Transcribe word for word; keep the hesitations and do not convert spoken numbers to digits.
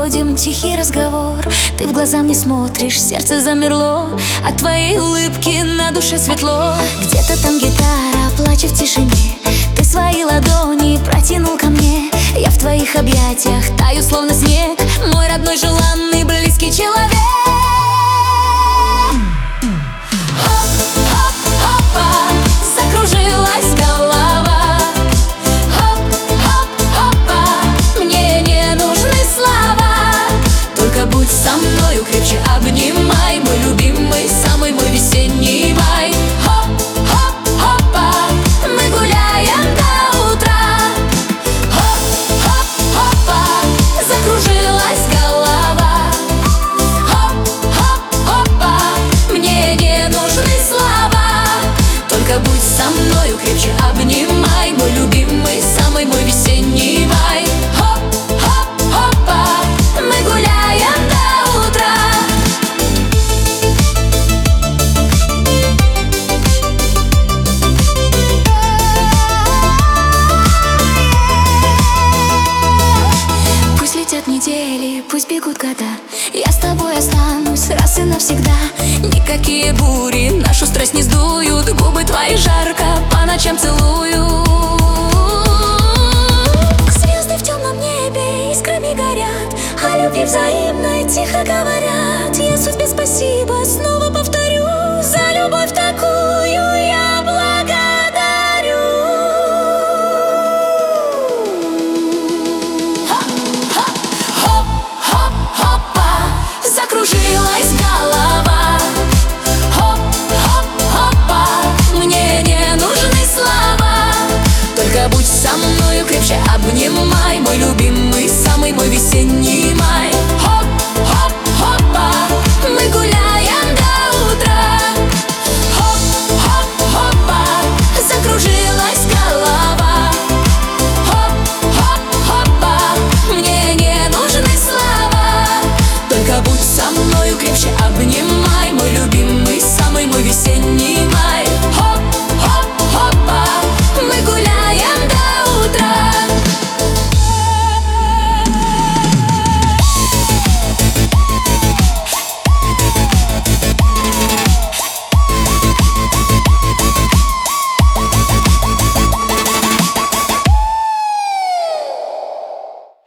заводим тихий разговор. Ты в глаза мне смотришь, сердце замерло. От твоей улыбки на душе светло. Где-то там гитара плачет в тишине. Ты свои ладони протянул ко мне. Я в твоих объятиях таю, словно снег. Мой родной, желанный, близкий человек. Со мною крепче обнимай, мой любимый, самый мой весенний май. Хоп-хоп-хопа, мы гуляем до утра. Хоп-хоп-хопа, закружилась голова. Хоп-хоп-хопа, мне не нужны слова. Только будь со мною крепче обнимай, мой любимый, самый мой весенний май. Хоп-хоп-хопа, мы гуляем до утра. Пусть летят недели, пусть бегут года, я с тобой останусь раз и навсегда. Никакие бури нашу страсть не сдуют. Губы твои жарко по ночам целую. Звезды в темном небе искрами горят, о любви взаимной тихо говорят. Я судьбе спасибо снова